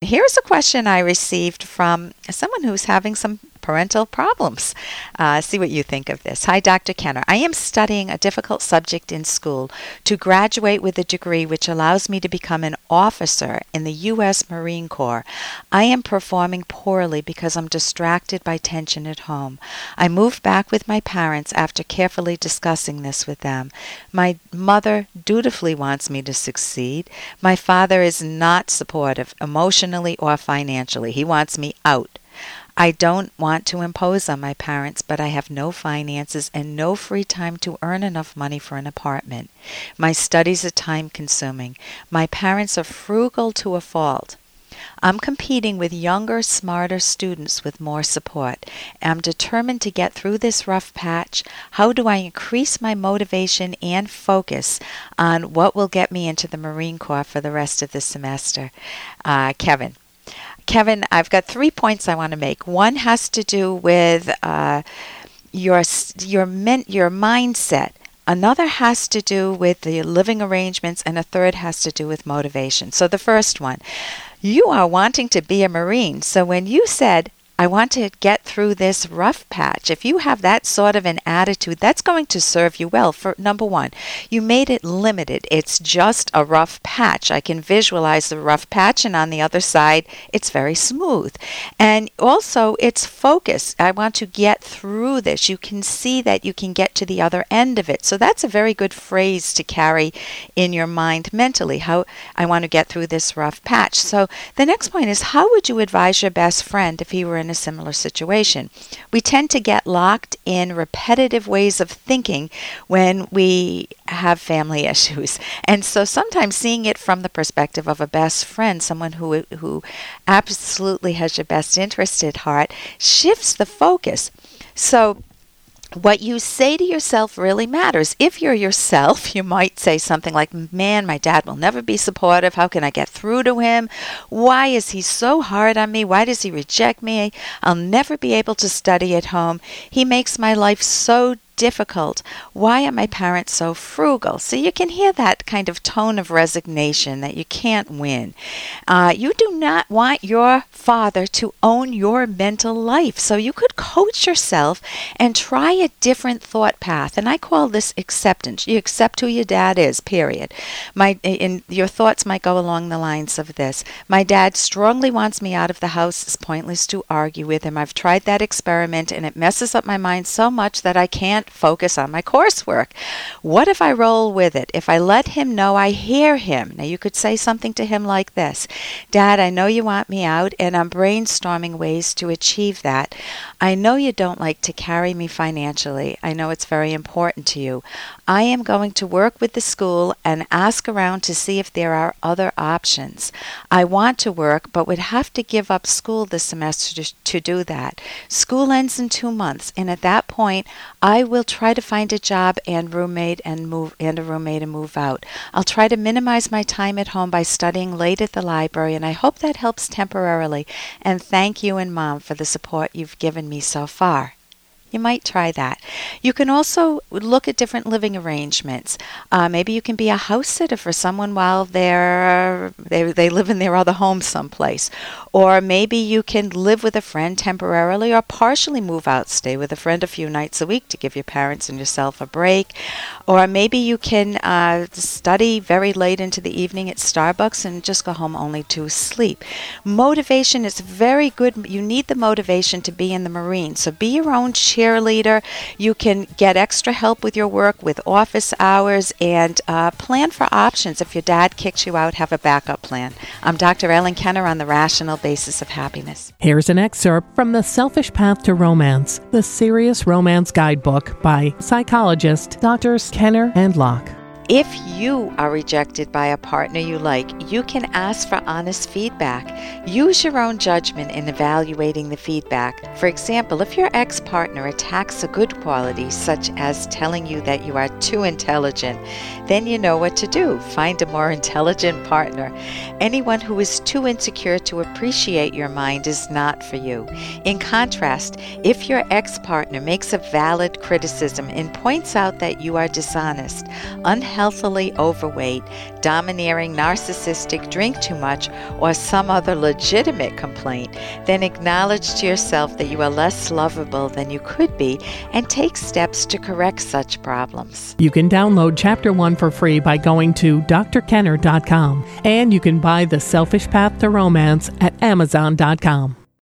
Here's a question I received from someone who's having some parental problems. See what you think of this. Hi, Dr. Kenner. I am studying a difficult subject in school to graduate with a degree which allows me to become an officer in the U.S. Marine Corps. I am performing poorly because I'm distracted by tension at home. I moved back with my parents after carefully discussing this with them. My mother dutifully wants me to succeed. My father is not supportive emotionally or financially. He wants me out. I don't want to impose on my parents, but I have no finances and no free time to earn enough money for an apartment. My studies are time-consuming. My parents are frugal to a fault. I'm competing with younger, smarter students with more support. I'm determined to get through this rough patch. How do I increase my motivation and focus on what will get me into the Marine Corps for the rest of the semester? Kevin, I've got 3 points I want to make. One has to do with your mindset. Another has to do with the living arrangements, and a third has to do with motivation. So the first one, you are wanting to be a Marine. So when you said, I want to get through this rough patch, if you have that sort of an attitude, that's going to serve you well. For number one, you made it limited. It's just a rough patch. I can visualize the rough patch, and on the other side, it's very smooth. And also, it's focus. I want to get through this. You can see that you can get to the other end of it. So that's a very good phrase to carry in your mind mentally, how I want to get through this rough patch. So the next point is, how would you advise your best friend if he were in a similar situation? We tend to get locked in repetitive ways of thinking when we have family issues. And so sometimes seeing it from the perspective of a best friend, someone who absolutely has your best interest at heart, shifts the focus. So what you say to yourself really matters. If you're yourself, you might say something like, man, my dad will never be supportive. How can I get through to him? Why is he so hard on me? Why does he reject me? I'll never be able to study at home. He makes my life so difficult. Why are my parents so frugal? So you can hear that kind of tone of resignation that you can't win. You do not want your father to own your mental life. So you could coach yourself and try a different thought path. And I call this acceptance. You accept who your dad is, period. Your thoughts might go along the lines of this. My dad strongly wants me out of the house. It's pointless to argue with him. I've tried that experiment and it messes up my mind so much that I can't focus on my coursework. What if I roll with it? If I let him know I hear him? Now you could say something to him like this. Dad, I know you want me out and I'm brainstorming ways to achieve that. I know you don't like to carry me financially. I know it's very important to you. I am going to work with the school and ask around to see if there are other options. I want to work, but would have to give up school this semester to do that. School ends in 2 months, and at that point, I will try to find a job and a roommate and move out. I'll try to minimize my time at home by studying late at the library, and I hope that helps temporarily. And thank you and Mom for the support you've given me so far. You might try that. You can also look at different living arrangements. Maybe you can be a house sitter for someone while they live in their other home someplace. Or maybe you can live with a friend temporarily or partially move out, stay with a friend a few nights a week to give your parents and yourself a break. Or maybe you can study very late into the evening at Starbucks and just go home only to sleep. Motivation is very good. You need the motivation to be in the Marines. So be your own cheerleader. You can get extra help with your work with office hours and plan for options. If your dad kicks you out, have a backup plan. I'm Dr. Ellen Kenner on the Rational Basis of Happiness. Here's an excerpt from The Selfish Path to Romance, the Serious Romance Guidebook by psychologists Drs. Kenner and Locke. If you are rejected by a partner you like, you can ask for honest feedback. Use your own judgment in evaluating the feedback. For example, if your ex-partner attacks a good quality, such as telling you that you are too intelligent, then you know what to do. Find a more intelligent partner. Anyone who is too insecure to appreciate your mind is not for you. In contrast, if your ex-partner makes a valid criticism and points out that you are dishonest, unhealthy, unhealthily overweight, domineering, narcissistic, drink too much, or some other legitimate complaint, then acknowledge to yourself that you are less lovable than you could be and take steps to correct such problems. You can download Chapter 1 for free by going to drkenner.com, and you can buy The Selfish Path to Romance at Amazon.com.